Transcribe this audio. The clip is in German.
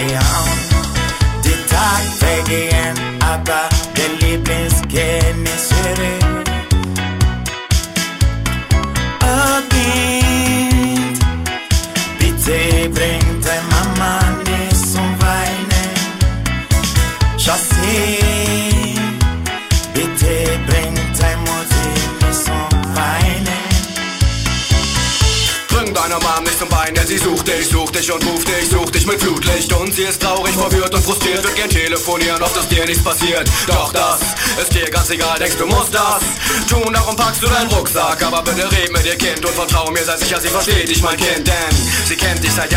gehauen. Die Tag vergehen, aber der Lieblingsgehen ist schwierig. Oh Kind, bitte bring deine Mama nicht zum Weinen. Chassis, bitte bring deine Mutter nicht zum Weinen. Bring deine Mom nicht zum Weinen, sie sucht dich und ruft dich, sucht dich mit Flutlicht. Und sie ist traurig, verwirrt und frustriert, wird gern telefonieren, oft dass dir nichts passiert. Doch das ist dir ganz egal, denkst du musst das tun, darum packst du deinen Rucksack. Aber bitte red mit ihr, Kind, und vertrau mir, sei sicher, sie versteht dich, mein Kind. Denn sie kennt dich seit